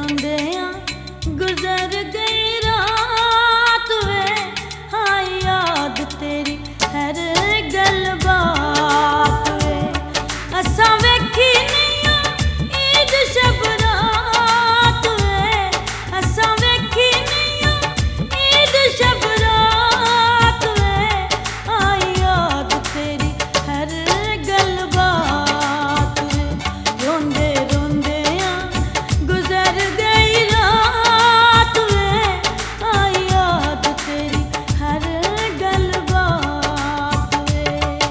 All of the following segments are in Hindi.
रोंदियां गुजर गई रात वे, हाँ याद तेरी हर गल बात वे। असां वेखी नहीं ईद शब रात वे, असां वेखी नहीं ईद शब रात वे, हाँ याद तेरी हर गल बात वे। रोंदे रोंदियां गुजर गई रात वे, हाँ याद तेरी हर गल बात वे।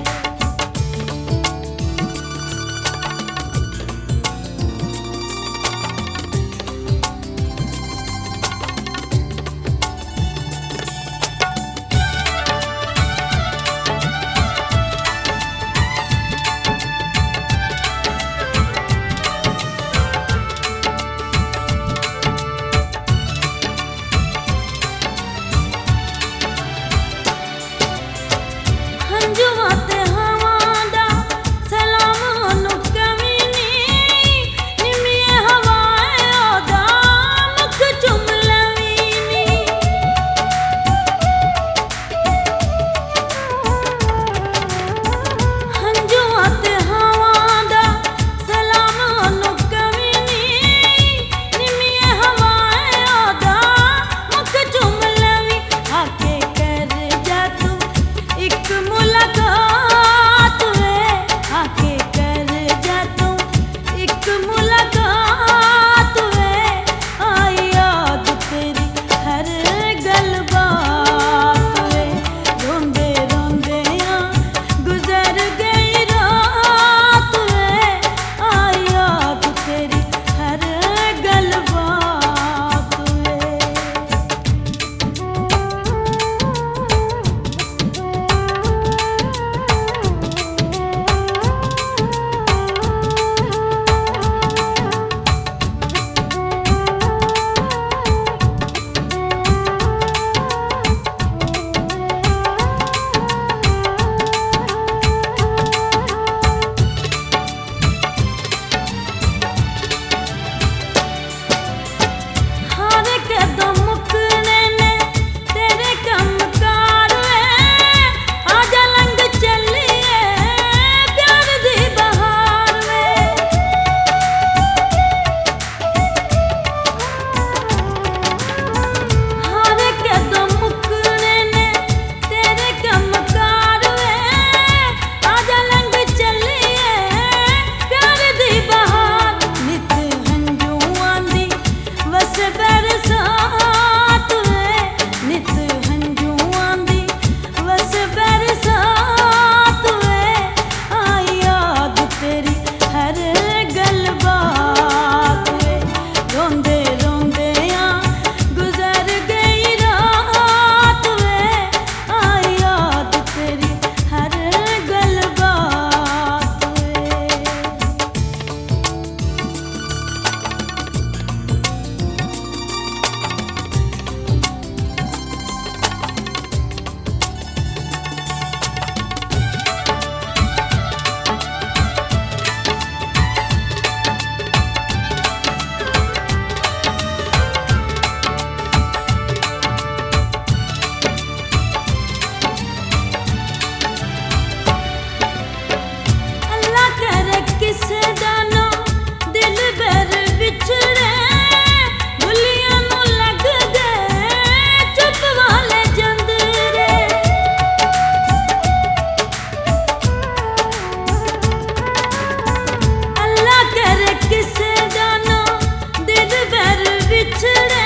हंजुआं ते हवां दा सलाम ओनू कवी नी, निम्मिए हवाएं ओदा मुख चुम लवी नी। हंजुआं ते हवां दा सलाम ओनू कवी नी, निम्मिए हवाएं ओदा मुख चुम लवी। आके कर जा तू इक मुलाकात वे, आके कर जा तू इक मुलाकात वे, हाँ याद तेरी हर गल बात वे। रोंदे रोंदियां गुजर गई रात वे, हाँ याद तेरी हर गल बात वे। हार कदों मुकने ने तेरे कमकार वे, आजा लंघ चलिए प्यार दी बहार वे। हार कदों मुकने ने तेरे कमकार वे, आजा लंघ चलिए प्यार दी बहार। नित हंजुआं दी वस बरसात वे, नित हंजुआं दी वस बरसात वे, हाँ याद तेरी हर गल बात वे। रोंदे रोंदियां गुजर गई रात वे, हाँ याद तेरी हर गल बात वे। अल्लाह करे किसे दा ना दिल बैर विछड़े, भुलियां नू लग गए चुप वाले जंदरे। अल्लाह करे किसे दा ना दिल बैर विछड़े,